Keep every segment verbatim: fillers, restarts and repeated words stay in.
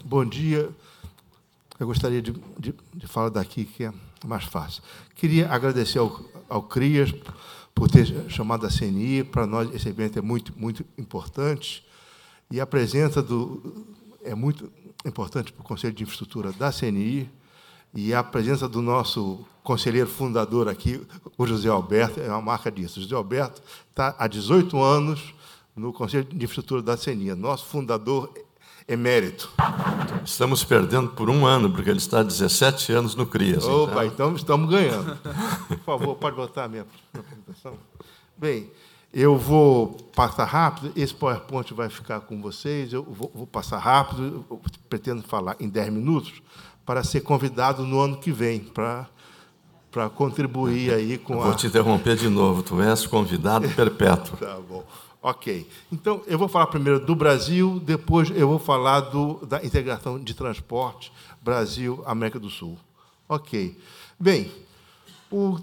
Bom dia. Eu gostaria de, de, de falar daqui, que é mais fácil. Queria agradecer ao, ao CRIAS por ter chamado a C N I. Para nós, esse evento é muito, muito importante. E a presença do, é muito importante para o Conselho de Infraestrutura da C N I. E a presença do nosso conselheiro fundador aqui, o José Alberto, é uma marca disso. O José Alberto está há dezoito anos no Conselho de Infraestrutura da C N I, nosso fundador emérito. Estamos perdendo por um ano, porque ele está há dezessete anos no CRIAS. Opa, então, então estamos ganhando. Por favor, pode botar a minha apresentação? Bem, eu vou passar rápido, esse PowerPoint vai ficar com vocês, eu vou, vou passar rápido, eu pretendo falar em dez minutos, para ser convidado no ano que vem, para, para contribuir aí com eu a... Vou te interromper de novo, tu és convidado perpétuo. Tá bom. Ok. Então, eu vou falar primeiro do Brasil, depois eu vou falar do, da integração de transporte Brasil-América do Sul. Ok. Bem, o,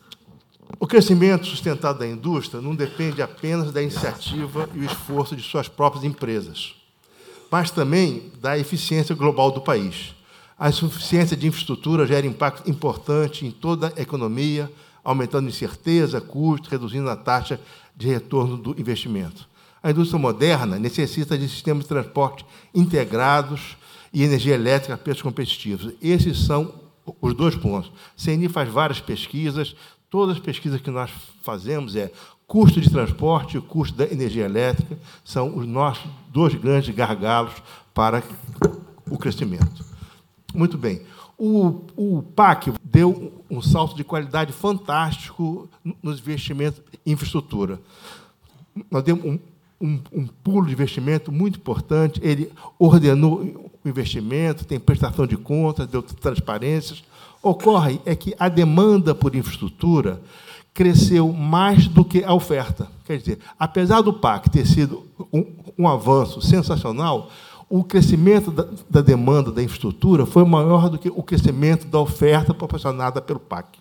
o crescimento sustentado da indústria não depende apenas da iniciativa e o esforço de suas próprias empresas, mas também da eficiência global do país. A insuficiência de infraestrutura gera impacto importante em toda a economia, aumentando incerteza, custo, reduzindo a taxa de retorno do investimento. A indústria moderna necessita de sistemas de transporte integrados e energia elétrica a preços competitivos. Esses são os dois pontos. A C N I faz várias pesquisas, todas as pesquisas que nós fazemos é custo de transporte e o custo da energia elétrica são os nossos dois grandes gargalos para o crescimento. Muito bem. O, o P A C deu um salto de qualidade fantástico nos investimentos em infraestrutura. Nós demos um, um, um pulo de investimento muito importante, ele ordenou o investimento, tem prestação de contas, deu transparências. Ocorre é que a demanda por infraestrutura cresceu mais do que a oferta. Quer dizer, apesar do P A C ter sido um, um avanço sensacional, o crescimento da, da demanda da infraestrutura foi maior do que o crescimento da oferta proporcionada pelo P A C.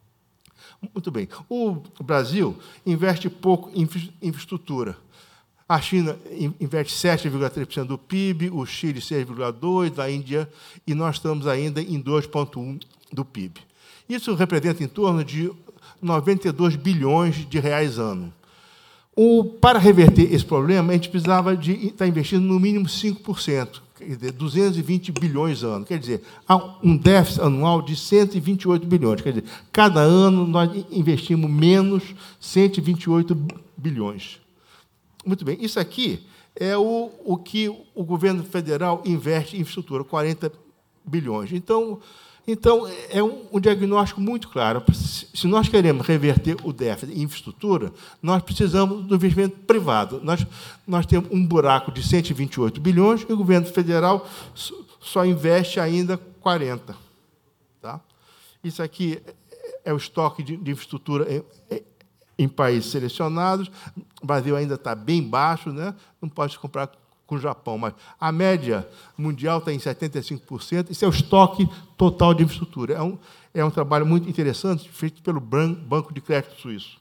Muito bem. O Brasil investe pouco em infraestrutura. A China investe sete vírgula três por cento do P I B, o Chile seis vírgula dois por cento, a Índia, e nós estamos ainda em dois vírgula um por cento do P I B. Isso representa em torno de noventa e dois bilhões de reais ano. O, para reverter esse problema, a gente precisava de estar investindo no mínimo cinco por cento, quer dizer, duzentos e vinte bilhões ano. Quer dizer, há um déficit anual de cento e vinte e oito bilhões. Quer dizer, cada ano nós investimos menos cento e vinte e oito bilhões. Muito bem, isso aqui é o, o que o governo federal investe em infraestrutura, quarenta bilhões. Então, Então, é um, um diagnóstico muito claro. Se nós queremos reverter o déficit em infraestrutura, nós precisamos do investimento privado. Nós, nós temos um buraco de cento e vinte e oito bilhões e o governo federal só investe ainda quarenta. Tá? Isso aqui é o estoque de, de infraestrutura em, em países selecionados. O Brasil ainda está bem baixo, né? Não pode se comparar com o Japão, mas a média mundial está em setenta e cinco por cento. Isso é o estoque total de infraestrutura. É um, é um trabalho muito interessante, feito pelo Banco de Crédito Suíço.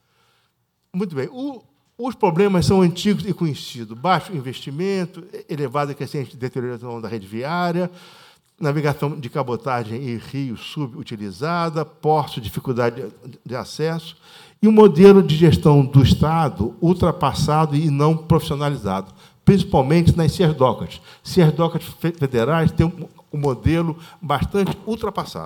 Muito bem. O, os problemas são antigos e conhecidos. Baixo investimento, elevada e crescente deterioração da rede viária, navegação de cabotagem em rios subutilizada, portos, dificuldade de, de acesso, e um modelo de gestão do Estado ultrapassado e não profissionalizado, principalmente nas CERDOCAS. CERDOCAS federais têm um, um modelo bastante ultrapassado.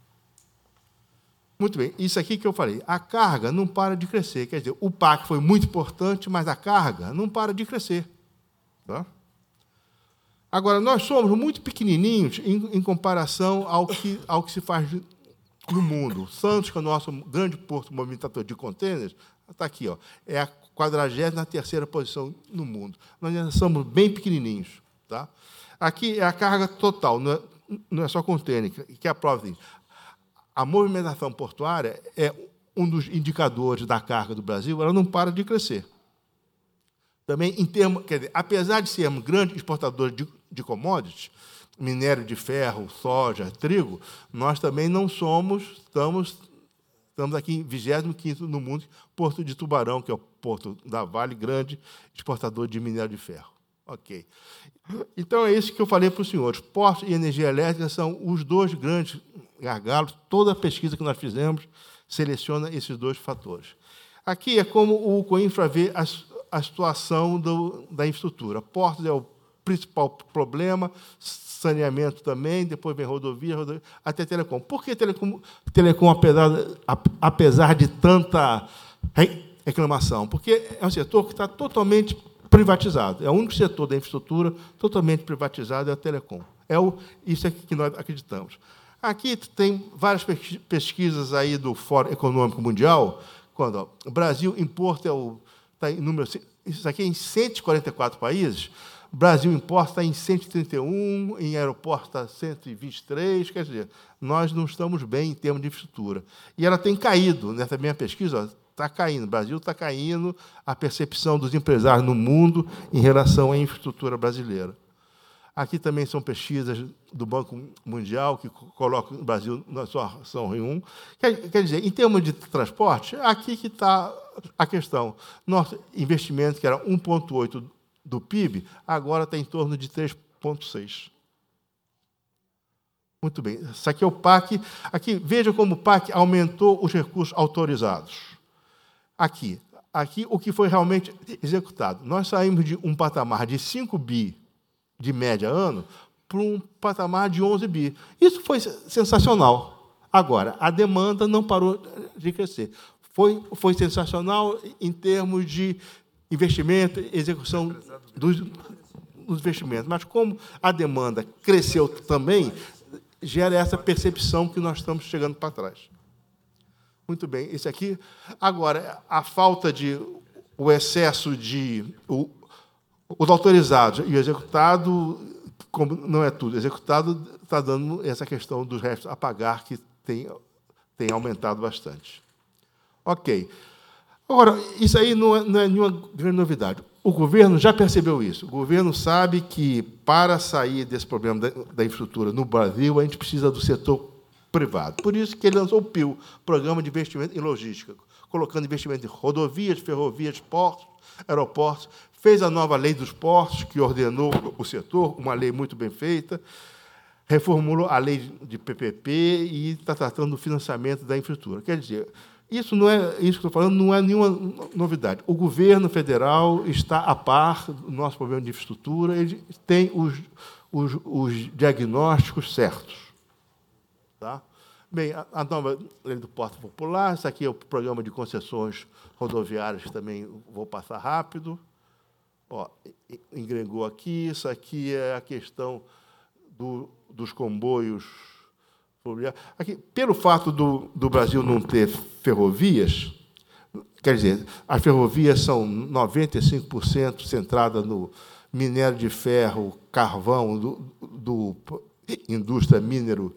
Muito bem, isso aqui que eu falei. A carga não para de crescer. Quer dizer, o P A C foi muito importante, mas a carga não para de crescer. Tá? Agora, nós somos muito pequenininhos em, em comparação ao que, ao que se faz no mundo. Santos, que é o nosso grande porto movimentador de contêineres, está aqui, ó, é a quadragésima terceira posição no mundo. Nós ainda somos bem pequenininhos. Tá? Aqui é a carga total, não é, não é só contêiner, que é a prova disso. A movimentação portuária é um dos indicadores da carga do Brasil, ela não para de crescer. Também, em termos, quer dizer, apesar de sermos grandes exportadores de, de commodities, minério de ferro, soja, trigo, nós também não somos, estamos, estamos aqui em vigésimo quinto no mundo, Porto de Tubarão, que é o porto da Vale, grande exportador de minério de ferro. Ok. Então, é isso que eu falei para os senhores. Portos e energia elétrica são os dois grandes gargalos. Toda a pesquisa que nós fizemos seleciona esses dois fatores. Aqui é como o Coinfra vê a, a situação do, da infraestrutura. Portos é o principal problema, saneamento também, depois vem rodovia, rodovia até telecom. Por que telecom, telecom apesar, apesar de tanta reclamação? Porque é um setor que está totalmente privatizado. É o único setor da infraestrutura totalmente privatizado, é a telecom. É o, isso é que nós acreditamos. Aqui tem várias pesquisas aí do Fórum Econômico Mundial, quando ó, o Brasil importa é o, está em número, isso aqui é em cento e quarenta e quatro países, o Brasil importa está em cento e trinta e um, em aeroporto está cento e vinte e três, quer dizer, nós não estamos bem em termos de infraestrutura. E ela tem caído, nessa minha pesquisa, está caindo, o Brasil está caindo a percepção dos empresários no mundo em relação à infraestrutura brasileira. Aqui também são pesquisas do Banco Mundial, que colocam o Brasil na sua ação um. Quer, quer dizer, em termos de transporte, aqui que está a questão. Nosso investimento, que era um vírgula oito do P I B, agora está em torno de três vírgula seis. Muito bem. Isso aqui é o P A C. Aqui, veja como o P A C aumentou os recursos autorizados. Aqui, aqui o que foi realmente executado. Nós saímos de um patamar de cinco bi de média ano para um patamar de onze bi. Isso foi sensacional. Agora, a demanda não parou de crescer. Foi, foi sensacional em termos de investimento, execução dos, dos investimentos. Mas, como a demanda cresceu também, gera essa percepção que nós estamos chegando para trás. Muito bem. Esse aqui. Agora, a falta de... o excesso de... O, os autorizados e o executado, como não é tudo, executado está dando essa questão dos restos a pagar, que tem, tem aumentado bastante. Ok. Agora, isso aí não é, não é nenhuma grande novidade. O governo já percebeu isso. O governo sabe que, para sair desse problema da, da infraestrutura no Brasil, a gente precisa do setor privado. Por isso que ele lançou o P I L, Programa de Investimento em Logística, colocando investimento em rodovias, ferrovias, portos, aeroportos, fez a nova lei dos portos, que ordenou o setor, uma lei muito bem feita, reformulou a lei de P P P e está tratando do financiamento da infraestrutura. Quer dizer, isso não é isso que estou falando, não é nenhuma novidade. O governo federal está a par do nosso problema de infraestrutura, ele tem os, os, os diagnósticos certos. Tá? Bem, a, a nova lei do Porto Popular, isso aqui é o programa de concessões rodoviárias, que também vou passar rápido. Ó, engregou aqui, isso aqui é a questão do, dos comboios fluviais. Aqui, pelo fato do, do Brasil não ter ferrovias, quer dizer, as ferrovias são noventa e cinco por cento centradas no minério de ferro, carvão, do, do indústria minero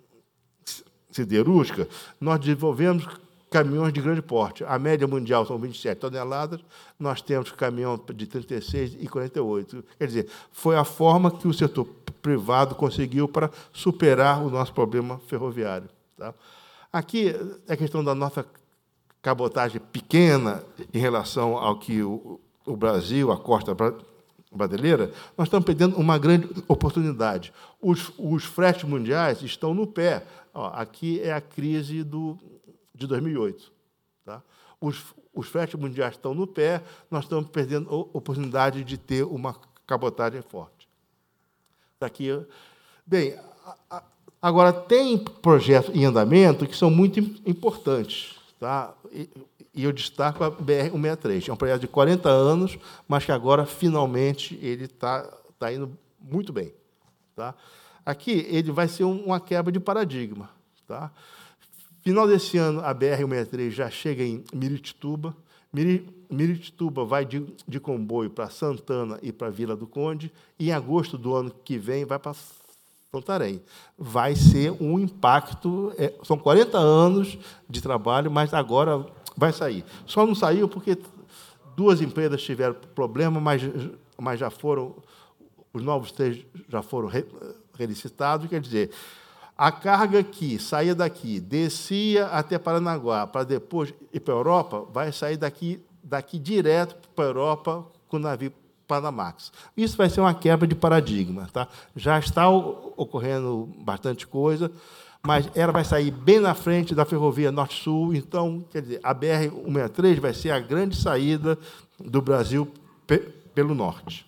siderúrgica, nós desenvolvemos caminhões de grande porte. A média mundial são vinte e sete toneladas, nós temos caminhão de trinta e seis e quarenta e oito. Quer dizer, foi a forma que o setor privado conseguiu para superar o nosso problema ferroviário. Tá? Aqui é a questão da nossa cabotagem pequena em relação ao que o, o Brasil, a costa brasileira, nós estamos perdendo uma grande oportunidade. Os, os fretes mundiais estão no pé. Ó, aqui é a crise do de dois mil e oito. Tá? Os, os fretes mundiais estão no pé, nós estamos perdendo a oportunidade de ter uma cabotagem forte. Daqui, bem, a, a, agora, tem projetos em andamento que são muito importantes. Tá? E, e eu destaco a B R cento e sessenta e três. É um projeto de quarenta anos, mas que agora, finalmente, ele está tá indo muito bem. Tá? Aqui, ele vai ser um, uma quebra de paradigma. Tá? Final desse ano, a B R cento e sessenta e três já chega em Miritituba. Miritituba vai de, de comboio para Santana e para Vila do Conde. E, em agosto do ano que vem, vai para Santarém. Vai ser um impacto... É, são quarenta anos de trabalho, mas agora vai sair. Só não saiu porque duas empresas tiveram problema, mas, mas já foram... Os novos três já foram re, relicitados. Quer dizer... A carga que saía daqui, descia até Paranaguá, para depois ir para a Europa, vai sair daqui, daqui direto para a Europa com o navio Panamax. Isso vai ser uma quebra de paradigma. Tá? Já está ocorrendo bastante coisa, mas ela vai sair bem na frente da ferrovia Norte-Sul. Então, quer dizer, a B R cento e sessenta e três vai ser a grande saída do Brasil pe pelo norte.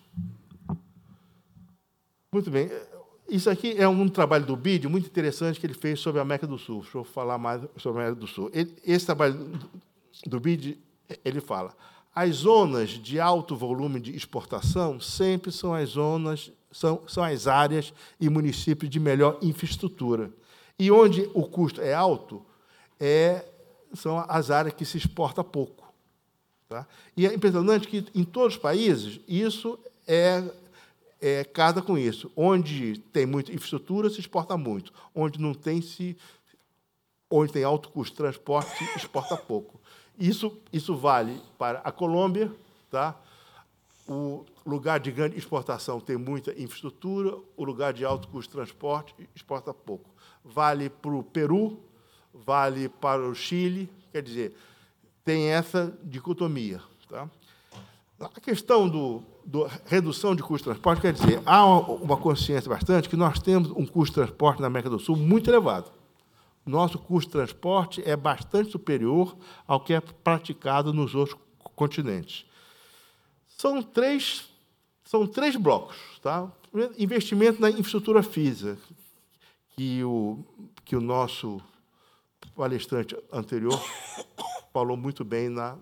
Muito bem. Isso aqui é um trabalho do B I D muito interessante que ele fez sobre a América do Sul. Deixa eu falar mais sobre a América do Sul. Ele, esse trabalho do B I D, ele fala: as zonas de alto volume de exportação sempre são as zonas, são, são as áreas e municípios de melhor infraestrutura. E onde o custo é alto, é, são as áreas que se exporta pouco. Tá? E é impressionante que, em todos os países, isso é, é casa com isso. Onde tem muita infraestrutura, se exporta muito. Onde não tem, se, onde tem alto custo de transporte, se exporta pouco. Isso, isso vale para a Colômbia. Tá? O lugar de grande exportação tem muita infraestrutura, o lugar de alto custo de transporte exporta pouco. Vale para o Peru, vale para o Chile, quer dizer, tem essa dicotomia. Tá? A questão do, do redução de custo de transporte, quer dizer, há uma consciência bastante que nós temos um custo de transporte na América do Sul muito elevado. Nosso custo de transporte é bastante superior ao que é praticado nos outros continentes. São três, são três blocos. Tá? Investimento na infraestrutura física, que o, que o nosso palestrante anterior falou muito bem na,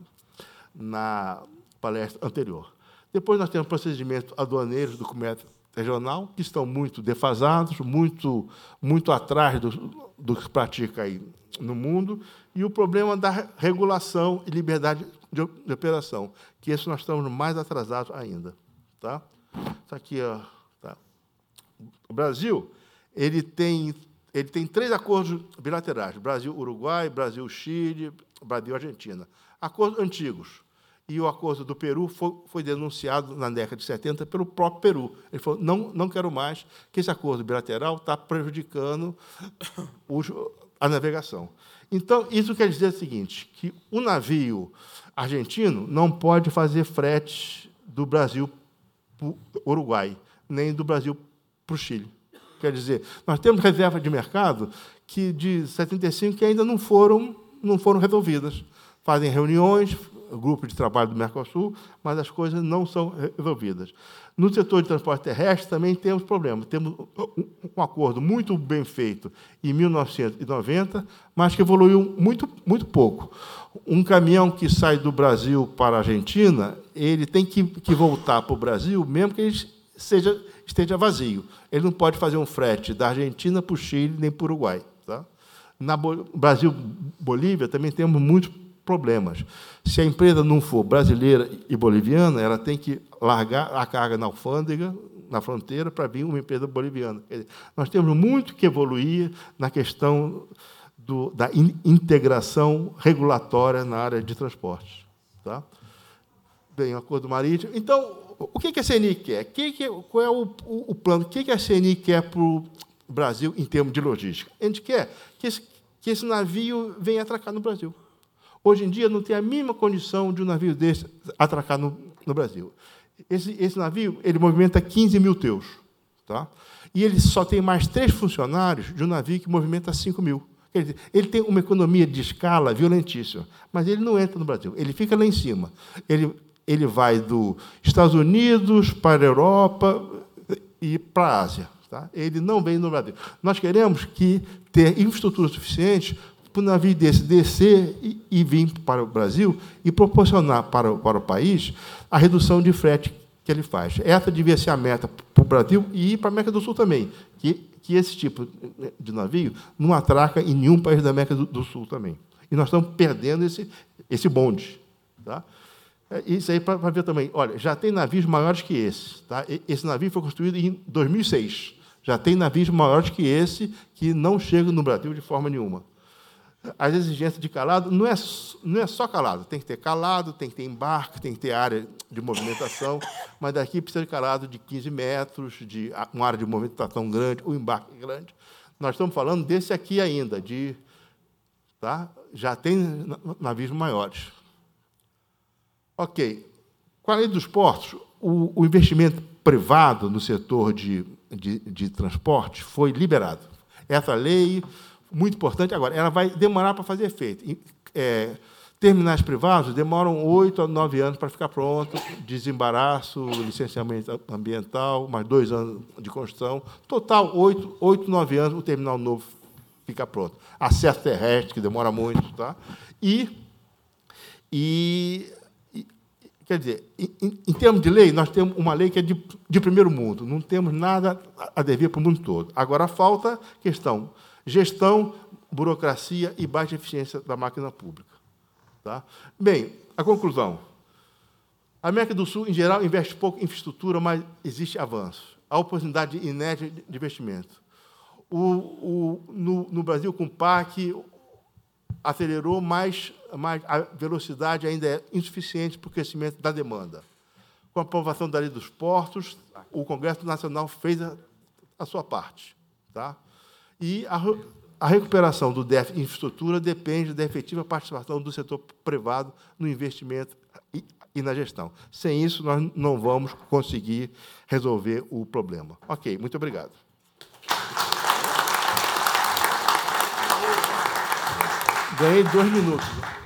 na palestra anterior. Depois nós temos procedimentos aduaneiros do comércio regional, que estão muito defasados, muito, muito atrás do, do que se pratica aí no mundo, e o problema da regulação e liberdade de, de operação, que esse nós estamos mais atrasados ainda. Tá? Isso aqui, ó, tá. O Brasil ele tem, ele tem três acordos bilaterais: Brasil-Uruguai, Brasil-Chile, Brasil-Argentina. Acordos antigos. E o acordo do Peru foi, foi denunciado na década de setenta pelo próprio Peru. Ele falou: não, não quero mais, que esse acordo bilateral está prejudicando os, a navegação. Então, isso quer dizer o seguinte, que o navio argentino não pode fazer frete do Brasil para o Uruguai, nem do Brasil para o Chile. Quer dizer, nós temos reservas de mercado que, de setenta e cinco que ainda não foram, não foram resolvidas. Fazem reuniões, grupo de trabalho do Mercosul, mas as coisas não são resolvidas. No setor de transporte terrestre também temos problemas. Temos um acordo muito bem feito em mil novecentos e noventa, mas que evoluiu muito, muito pouco. Um caminhão que sai do Brasil para a Argentina, ele tem que, que voltar para o Brasil, mesmo que ele seja, esteja vazio. Ele não pode fazer um frete da Argentina para o Chile nem para o Uruguai. Tá? Na Brasil-Bolívia também temos muitos problemas. Se a empresa não for brasileira e boliviana, ela tem que largar a carga na alfândega, na fronteira, para vir uma empresa boliviana. Quer dizer, nós temos muito que evoluir na questão do, da in, integração regulatória na área de transporte. Tá? Bem, o acordo marítimo. Então, o que a C N I quer? Que que, qual é o, o, o plano? O que a C N I quer para o Brasil em termos de logística? A gente quer que esse, que esse navio venha atracar no Brasil. Hoje em dia, não tem a mínima condição de um navio desse atracar no, no Brasil. Esse, esse navio ele movimenta quinze mil teus. Tá? E ele só tem mais três funcionários de um navio que movimenta cinco mil. Quer dizer, ele tem uma economia de escala violentíssima, mas ele não entra no Brasil, ele fica lá em cima. Ele, ele vai dos Estados Unidos para a Europa e para a Ásia. Tá? Ele não vem no Brasil. Nós queremos que ter infraestrutura suficiente para o navio desse descer e, e vir para o Brasil e proporcionar para, para o país a redução de frete que ele faz. Essa devia ser a meta para o Brasil e para a América do Sul também, que, que esse tipo de navio não atraca em nenhum país da América do, do Sul também. E nós estamos perdendo esse, esse bonde. Tá? Isso aí para ver também. Olha, já tem navios maiores que esse. Tá? Esse navio foi construído em dois mil e seis. Já tem navios maiores que esse que não chegam no Brasil de forma nenhuma. As exigências de calado não é, não é só calado, tem que ter calado, tem que ter embarque, tem que ter área de movimentação, mas daqui precisa de calado de quinze metros, de uma área de movimentação grande, o embarque grande. Nós estamos falando desse aqui ainda, de, tá? Já tem navios maiores. Ok. Com a lei dos portos, o, o investimento privado no setor de, de, de transporte foi liberado. Essa lei, muito importante. Agora, ela vai demorar para fazer efeito. É, terminais privados demoram oito a nove anos para ficar pronto, desembaraço, licenciamento ambiental, mais dois anos de construção. Total, oito, oito, nove anos, o terminal novo fica pronto. Acesso terrestre, que demora muito. Tá? E, e, e, quer dizer, em, em termos de lei, nós temos uma lei que é de, de primeiro mundo, não temos nada a dever para o mundo todo. Agora, falta questão gestão, burocracia e baixa eficiência da máquina pública. Tá? Bem, a conclusão. A América do Sul, em geral, investe pouco em infraestrutura, mas existe avanço. Há oportunidade inédita de investimento. O, o, no, no Brasil, com o P A C, acelerou, mas, mas a velocidade ainda é insuficiente para o crescimento da demanda. Com a aprovação da Lei dos Portos, o Congresso Nacional fez a, a sua parte. Tá? E a, a recuperação do déficit em infraestrutura depende da efetiva participação do setor privado no investimento e, e na gestão. Sem isso, nós não vamos conseguir resolver o problema. Ok, muito obrigado. Ganhei dois minutos.